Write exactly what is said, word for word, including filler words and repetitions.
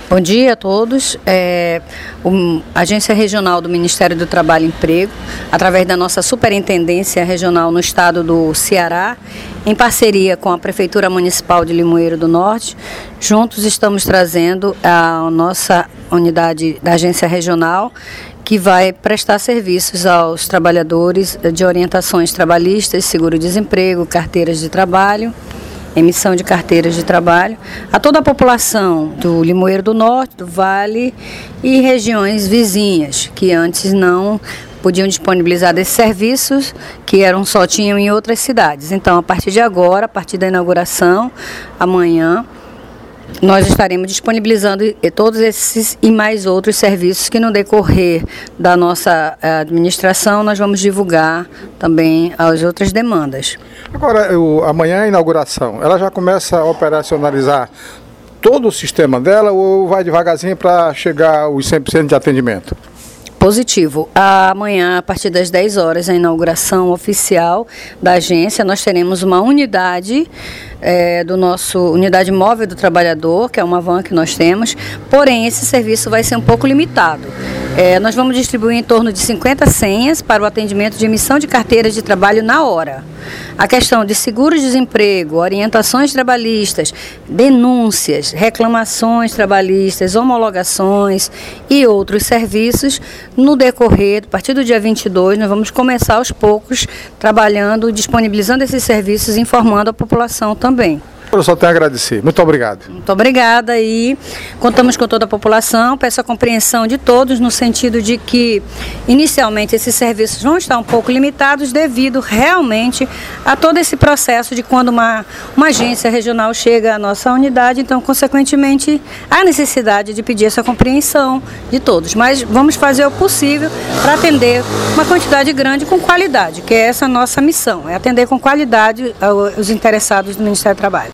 Bom dia a todos. É, o, a Agência Regional do Ministério do Trabalho e Emprego, através da nossa Superintendência Regional no estado do Ceará, em parceria com a Prefeitura Municipal de Limoeiro do Norte, juntos estamos trazendo a nossa unidade da Agência Regional, que vai prestar serviços aos trabalhadores de orientações trabalhistas, seguro-desemprego, carteiras de trabalho, emissão de carteiras de trabalho, a toda a população do Limoeiro do Norte, do Vale e regiões vizinhas, que antes não podiam disponibilizar desses serviços, que eram só tinham em outras cidades. Então, a partir de agora, a partir da inauguração, amanhã, nós estaremos disponibilizando todos esses e mais outros serviços que no decorrer da nossa administração nós vamos divulgar também as outras demandas. Agora, eu, amanhã a inauguração, ela já começa a operacionalizar todo o sistema dela ou vai devagarzinho para chegar aos cem por cento de atendimento? Positivo. Amanhã, a partir das dez horas, a inauguração oficial da agência, nós teremos uma unidade é, do nosso unidade móvel do trabalhador, que é uma van que nós temos, porém esse serviço vai ser um pouco limitado. É, nós vamos distribuir em torno de cinquenta senhas para o atendimento de emissão de carteiras de trabalho na hora. A questão de seguro-desemprego, orientações trabalhistas, denúncias, reclamações trabalhistas, homologações e outros serviços, no decorrer, a partir do dia vinte e dois, nós vamos começar aos poucos trabalhando, disponibilizando esses serviços, informando a população também. Eu só tenho a agradecer. Muito obrigado. Muito obrigada e contamos com toda a população, peço a compreensão de todos no sentido de que inicialmente esses serviços vão estar um pouco limitados devido realmente a todo esse processo de quando uma, uma agência regional chega à nossa unidade, então consequentemente há necessidade de pedir essa compreensão de todos, mas vamos fazer o possível para atender uma quantidade grande com qualidade, que é essa a nossa missão, é atender com qualidade os interessados do Ministério do Trabalho.